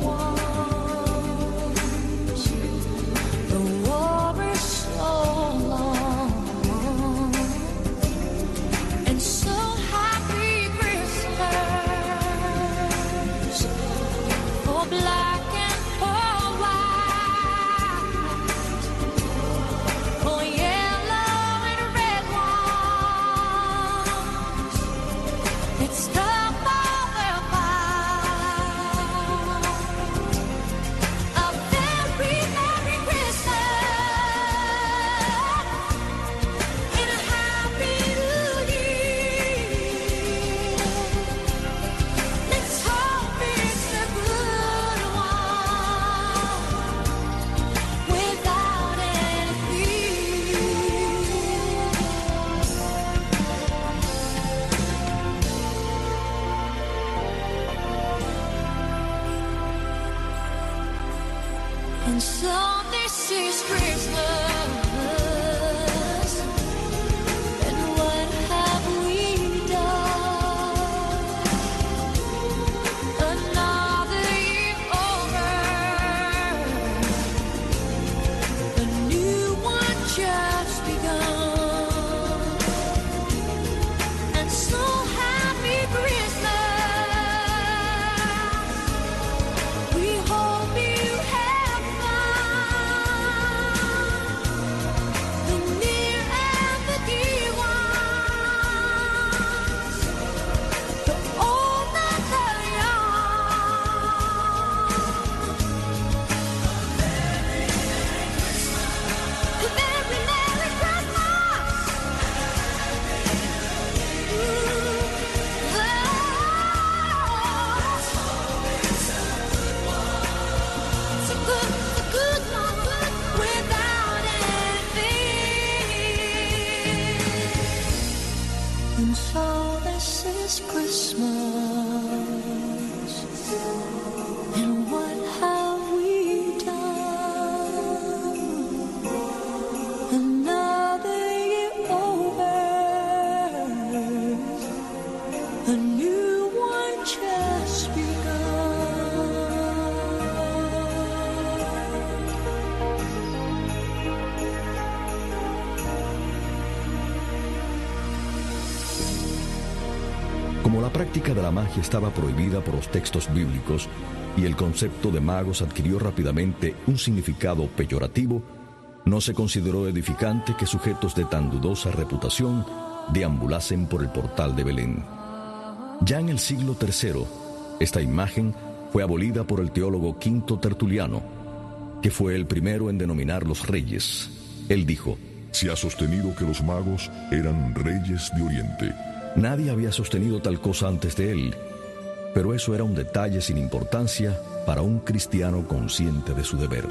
ones. The war is so long, and so happy Christmas for black and for white, for yellow and red ones. It's time for their fight. A very Merry Christmas and a Happy New Year. Let's hope it's a good one And so this is Christmas. Como la práctica de la magia estaba prohibida por los textos bíblicos y el concepto de magos adquirió rápidamente un significado peyorativo, no se consideró edificante que sujetos de tan dudosa reputación deambulasen por el portal de Belén. Ya en el siglo tercero, esta imagen fue abolida por el teólogo Quinto Tertuliano, que fue el primero en denominar los reyes. Él dijo: se ha sostenido que los magos eran reyes de Oriente. Nadie había sostenido tal cosa antes de él, pero eso era un detalle sin importancia para un cristiano consciente de su deber.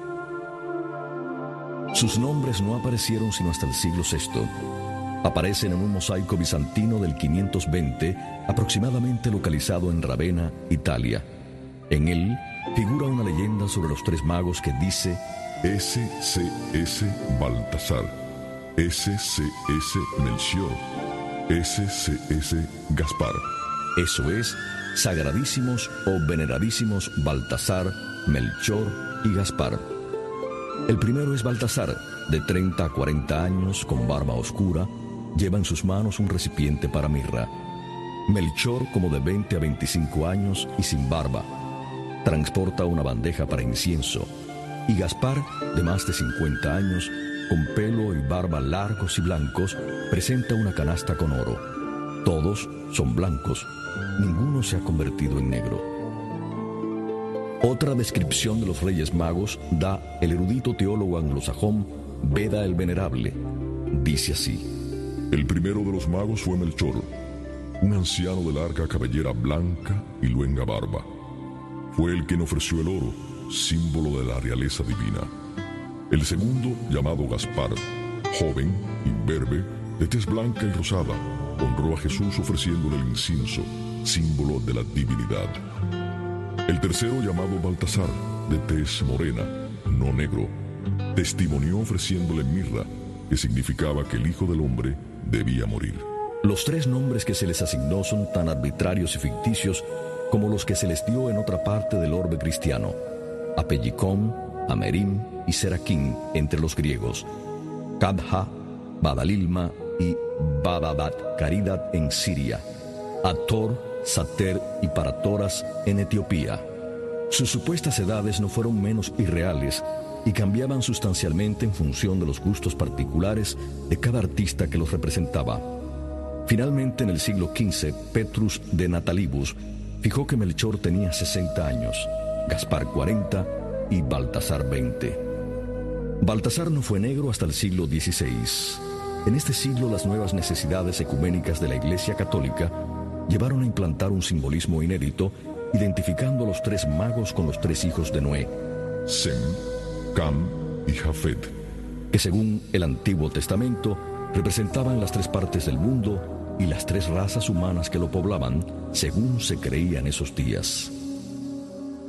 Sus nombres no aparecieron sino hasta el siglo sexto. Aparecen en un mosaico bizantino del quinientos veinte, aproximadamente localizado en Ravenna, Italia. En él figura una leyenda sobre los tres magos que dice: S C S Baltasar, S C S Melchior, S C S Gaspar. Eso es, sagradísimos o veneradísimos Baltasar, Melchor y Gaspar. El primero es Baltasar, de treinta a cuarenta años, con barba oscura, lleva en sus manos un recipiente para mirra. Melchor, como de veinte a veinticinco años y sin barba, transporta una bandeja para incienso. Y Gaspar, de más de cincuenta años, con pelo y barba largos y blancos, presenta una canasta con oro. Todos son blancos, ninguno se ha convertido en negro. Otra descripción de los Reyes Magos da el erudito teólogo anglosajón Beda el Venerable. Dice así: el primero de los magos fue Melchor, un anciano de larga cabellera blanca y luenga barba. Fue el quien ofreció el oro, símbolo de la realeza divina. El segundo, llamado Gaspar, joven, imberbe, de tez blanca y rosada, honró a Jesús ofreciéndole el incienso, símbolo de la divinidad. El tercero, llamado Baltasar, de tez morena, no negro, testimonió ofreciéndole mirra, que significaba que el Hijo del Hombre debía morir. Los tres nombres que se les asignó son tan arbitrarios y ficticios como los que se les dio en otra parte del orbe cristiano: Apellicón, Amerim y Seraquín entre los griegos, Cabha, Badalilma y Badadat Caridat en Siria, Ator, Sater y Paratoras en Etiopía. Sus supuestas edades no fueron menos irreales y cambiaban sustancialmente en función de los gustos particulares de cada artista que los representaba. Finalmente, en el siglo quince, Petrus de Natalibus fijó que Melchor tenía sesenta años, Gaspar cuarenta y Baltasar veinte. Baltasar no fue negro hasta el siglo dieciséis. En este siglo, las nuevas necesidades ecuménicas de la Iglesia Católica llevaron a implantar un simbolismo inédito, identificando a los tres magos con los tres hijos de Noé, Sem, Cam y Jafet, que según el Antiguo Testamento representaban las tres partes del mundo y las tres razas humanas que lo poblaban, según se creía en esos días.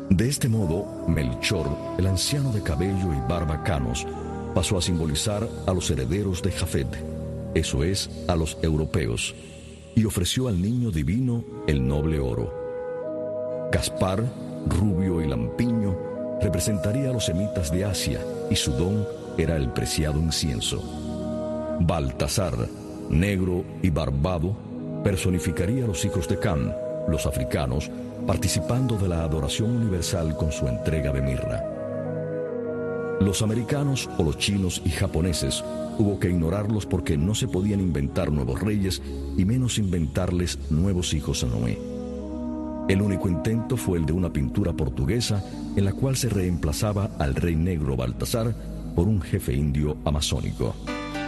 De este modo, Melchor, el anciano de cabello y barba canos, pasó a simbolizar a los herederos de Jafet, eso es, a los europeos, y ofreció al niño divino el noble oro. Gaspar, rubio y lampiño, representaría a los semitas de Asia, y su don era el preciado incienso. Baltasar, negro y barbado, personificaría a los hijos de Cam, los africanos, participando de la adoración universal con su entrega de mirra. Los americanos o los chinos y japoneses hubo que ignorarlos porque no se podían inventar nuevos reyes y menos inventarles nuevos hijos a Noé. El único intento fue el de una pintura portuguesa en la cual se reemplazaba al rey negro Baltasar por un jefe indio amazónico.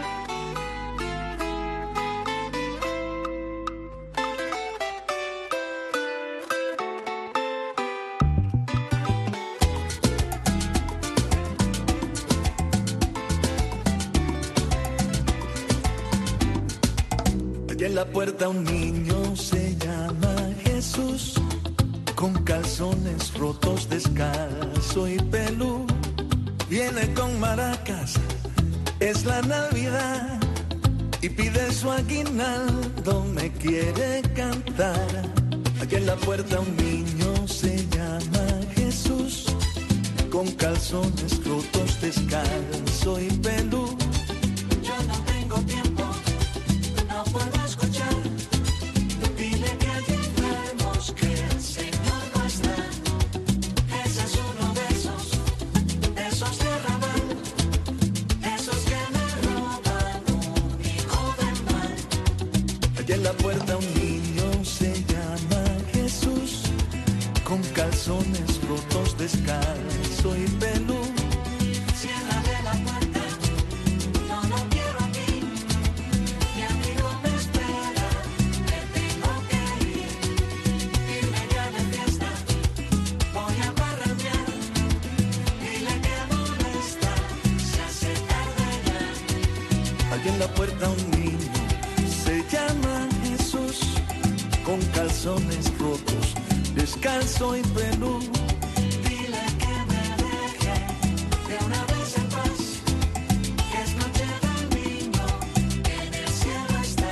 En la puerta un niño se llama Jesús, con calzones rotos, descalzo y pelú. Viene con maracas, es la Navidad, y pide su aguinaldo, me quiere cantar. Aquí en la puerta un niño se llama Jesús, con calzones rotos, descalzo y pelú. Yo no tengo tiempo, no puedo escuchar. Dile que hay enfermos, que el Señor no está. Ese es uno de esos, de esos de arrabal, esos que me roban un hijo del mal. Allá en la puerta un niño se llama Jesús, con calzones rotos, descalzo y pelú. Cierra de la puerta, no, no quiero aquí. Mi amigo me espera, me tengo que ir. Irme ya de fiesta, voy a parrandear. Dile que molesta, se hace tarde ya. Allí en la puerta un niño se llama Jesús, con calzones rotos, descalzo y pelú. Dile que me deje de una vez en paz, que es noche del niño, en el cielo está.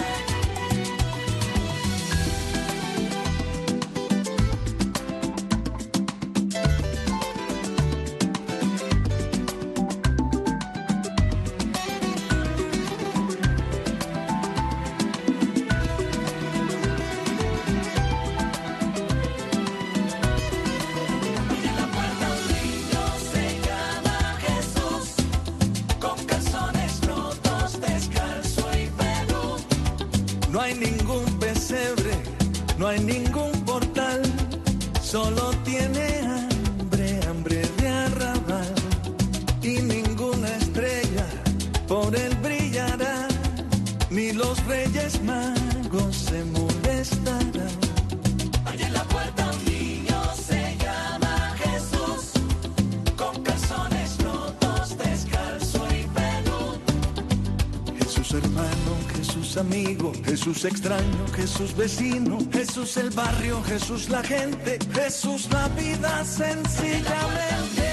En la puerta un niño se llama Jesús, con calzones rotos, descalzo y pelú. No hay ningún pesebre, no hay ningún portal, solo tiene hambre, hambre de arrabal. Y ninguna estrella por él brillará, ni los reyes magos se molestarán. Allá en la puerta un niño se llama Jesús, con calzones rotos, descalzo y pelú. Jesús hermano, Jesús amigo, Jesús extraño, Jesús vecino, Jesús el barrio, Jesús la gente, Jesús la vida sencillamente.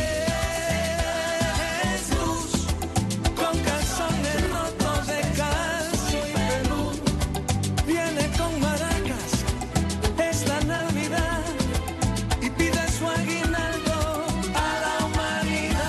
Jesús, con calzones rotos, descalzo y pelú. Viene con maracas, es la Navidad, y pide su aguinaldo a la humanidad.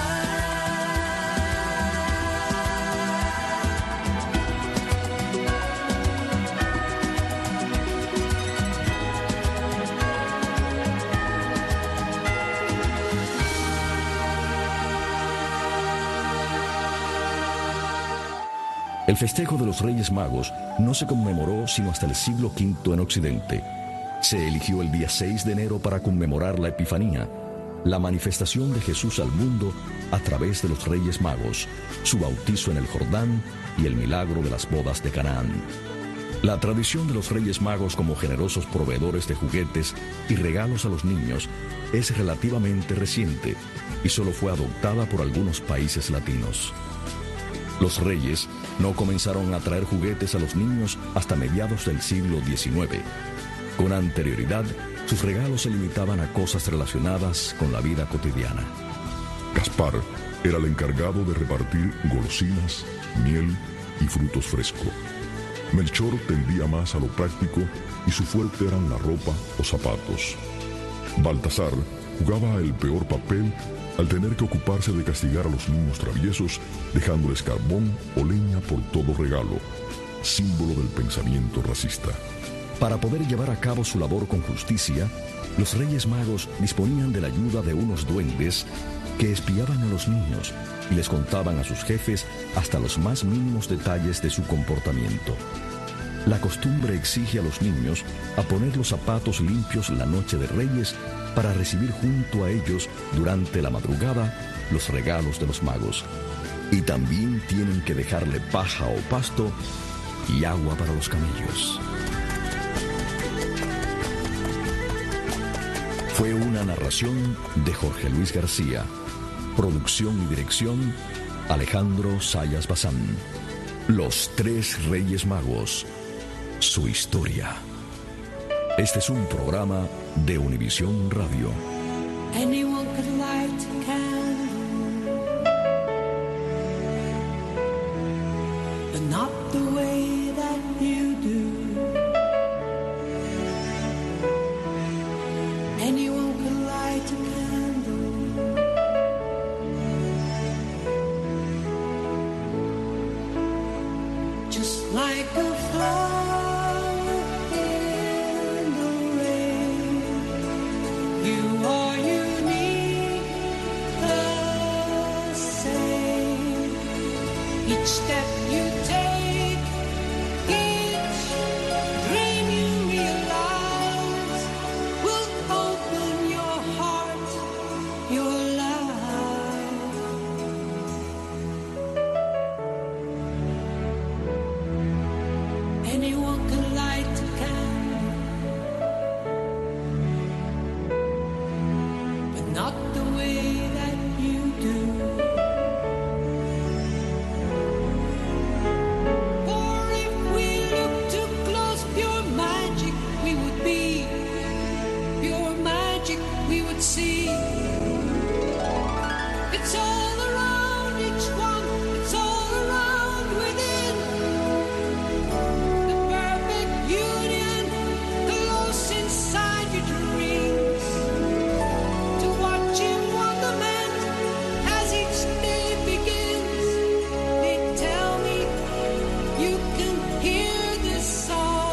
El festejo de los Reyes Magos no se conmemoró sino hasta el siglo quinto en Occidente. Se eligió el día seis de enero para conmemorar la Epifanía, la manifestación de Jesús al mundo a través de los Reyes Magos, su bautizo en el Jordán y el milagro de las bodas de Canaán. La tradición de los Reyes Magos como generosos proveedores de juguetes y regalos a los niños es relativamente reciente y solo fue adoptada por algunos países latinos. Los reyes no comenzaron a traer juguetes a los niños hasta mediados del siglo diecinueve. Con anterioridad, sus regalos se limitaban a cosas relacionadas con la vida cotidiana. Gaspar era el encargado de repartir golosinas, miel y frutos frescos. Melchor tendía más a lo práctico y su fuerte eran la ropa o zapatos. Baltasar jugaba el peor papel al tener que ocuparse de castigar a los niños traviesos, dejándoles carbón o leña por todo regalo, símbolo del pensamiento racista. Para poder llevar a cabo su labor con justicia, los Reyes Magos disponían de la ayuda de unos duendes que espiaban a los niños y les contaban a sus jefes hasta los más mínimos detalles de su comportamiento. La costumbre exige a los niños a poner los zapatos limpios la noche de Reyes para recibir junto a ellos durante la madrugada los regalos de los magos. Y también tienen que dejarle paja o pasto y agua para los camellos. Fue una narración de Jorge Luis García. Producción y dirección, Alejandro Sayas Bazán. Los Tres Reyes Magos. Su historia. Este es un programa de Univisión Radio. Anyone could light a candle, but not the way that you do. Anyone could light a candle, just like a flower. Each step you take, each dream you realize will open your heart, your life. Anyone can light a candle, but not the way that you do. See, it's all around each one, it's all around within. The perfect union, close inside your dreams. To watch in wonderment as each day begins. They tell me you can hear this song.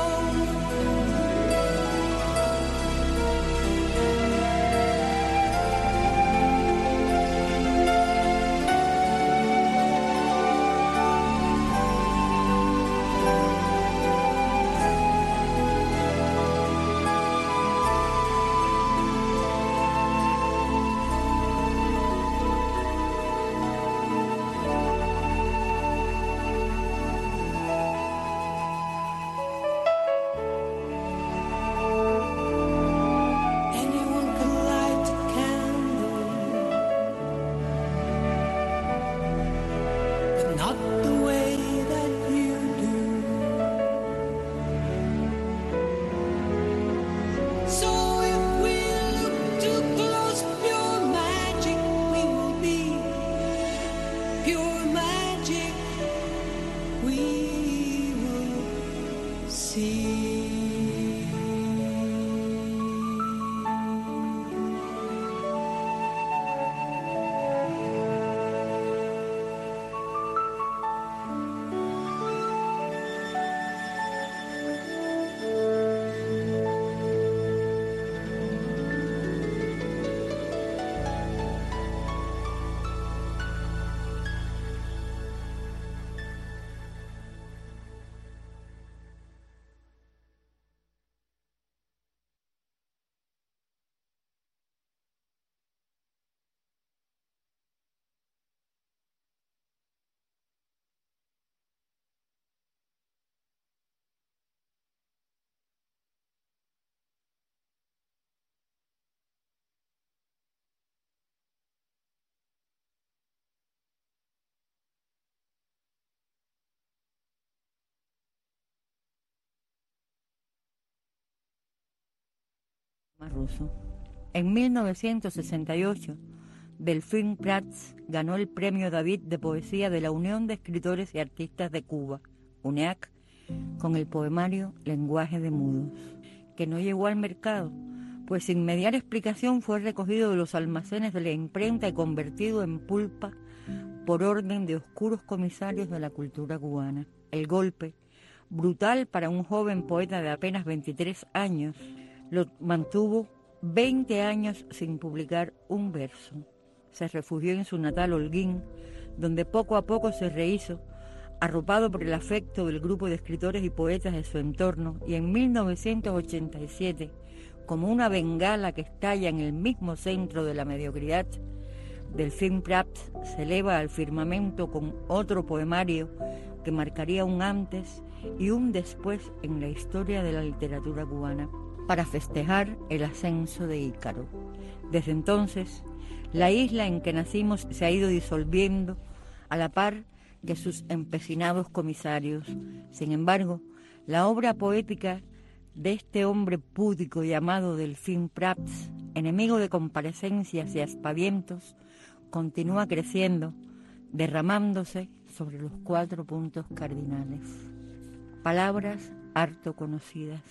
Ruso. En mil novecientos sesenta y ocho, Delfín Prats ganó el Premio David de Poesía de la Unión de Escritores y Artistas de Cuba, UNEAC, con el poemario Lenguaje de Mudos, que no llegó al mercado, pues sin mediar explicación fue recogido de los almacenes de la imprenta y convertido en pulpa por orden de oscuros comisarios de la cultura cubana. El golpe, brutal para un joven poeta de apenas veintitrés años, lo mantuvo veinte años sin publicar un verso. Se refugió en su natal Holguín, donde poco a poco se rehizo, arropado por el afecto del grupo de escritores y poetas de su entorno, y en mil novecientos ochenta y siete, como una bengala que estalla en el mismo centro de la mediocridad, Delfín Prats se eleva al firmamento con otro poemario que marcaría un antes y un después en la historia de la literatura cubana, para festejar el ascenso de Ícaro. Desde entonces, la isla en que nacimos se ha ido disolviendo a la par que sus empecinados comisarios. Sin embargo, la obra poética de este hombre púdico llamado Delfín Prats, enemigo de comparecencias y aspavientos, continúa creciendo, derramándose sobre los cuatro puntos cardinales. Palabras harto conocidas.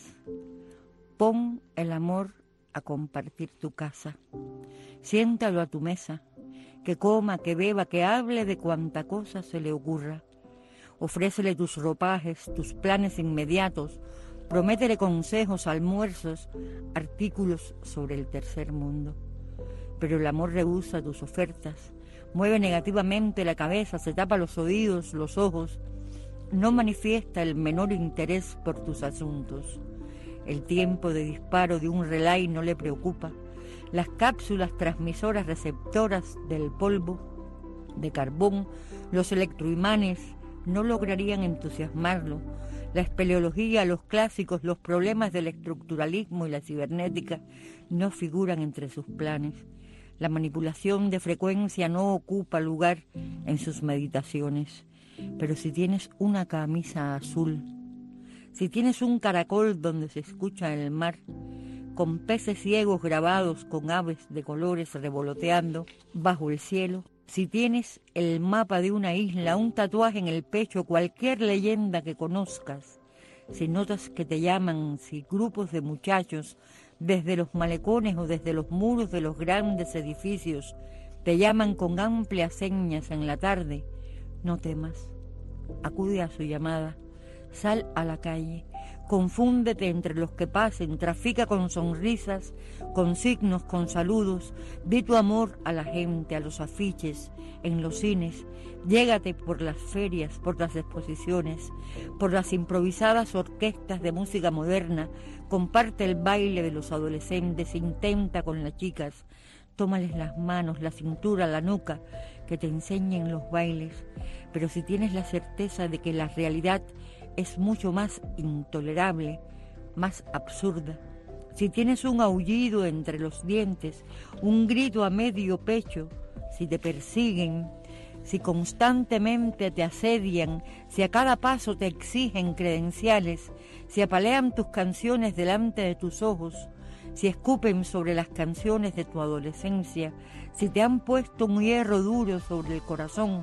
Pon el amor a compartir tu casa. Siéntalo a tu mesa, que coma, que beba, que hable de cuanta cosa se le ocurra. Ofrécele tus ropajes, tus planes inmediatos, prométele consejos, almuerzos, artículos sobre el tercer mundo. Pero el amor rehúsa tus ofertas, mueve negativamente la cabeza, se tapa los oídos, los ojos, no manifiesta el menor interés por tus asuntos. El tiempo de disparo de un relay no le preocupa. Las cápsulas transmisoras receptoras del polvo de carbón, los electroimanes, no lograrían entusiasmarlo. La espeleología, los clásicos, los problemas del estructuralismo y la cibernética no figuran entre sus planes. La manipulación de frecuencia no ocupa lugar en sus meditaciones. Pero si tienes una camisa azul, si tienes un caracol donde se escucha el mar, con peces ciegos grabados con aves de colores revoloteando bajo el cielo, si tienes el mapa de una isla, un tatuaje en el pecho, cualquier leyenda que conozcas, si notas que te llaman, si grupos de muchachos, desde los malecones o desde los muros de los grandes edificios, te llaman con amplias señas en la tarde, no temas, acude a su llamada. Sal a la calle, confúndete entre los que pasen, trafica con sonrisas, con signos, con saludos, di tu amor a la gente, a los afiches, en los cines, llégate por las ferias, por las exposiciones, por las improvisadas orquestas de música moderna, comparte el baile de los adolescentes, intenta con las chicas, tómales las manos, la cintura, la nuca, que te enseñen los bailes, pero si tienes la certeza de que la realidad es mucho más intolerable, más absurda, si tienes un aullido entre los dientes, un grito a medio pecho, si te persiguen, si constantemente te asedian, si a cada paso te exigen credenciales, si apalean tus canciones delante de tus ojos, si escupen sobre las canciones de tu adolescencia, si te han puesto un hierro duro sobre el corazón,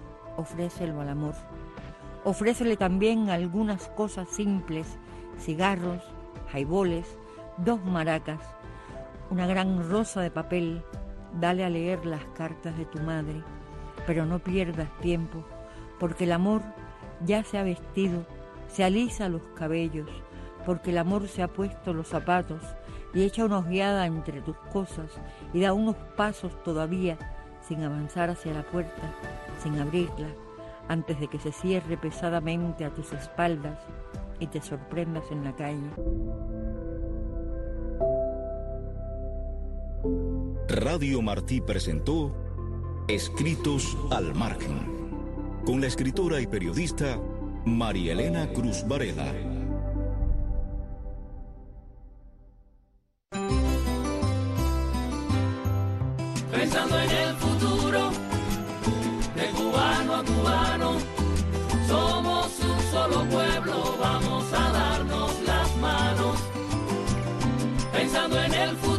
ofrécelo al amor. Ofrécele también algunas cosas simples, cigarros, jaiboles, dos maracas, una gran rosa de papel, dale a leer las cartas de tu madre, pero no pierdas tiempo, porque el amor ya se ha vestido, se alisa los cabellos, porque el amor se ha puesto los zapatos y echa una ojeada entre tus cosas y da unos pasos todavía sin avanzar hacia la puerta, sin abrirla, antes de que se cierre pesadamente a tus espaldas y te sorprendas en la calle. Radio Martí presentó Escritos al Margen, con la escritora y periodista María Elena Cruz Varela. Pensando en el futuro, de cubano a cubano, somos un solo pueblo, vamos a darnos las manos. Pensando pensando en el futuro.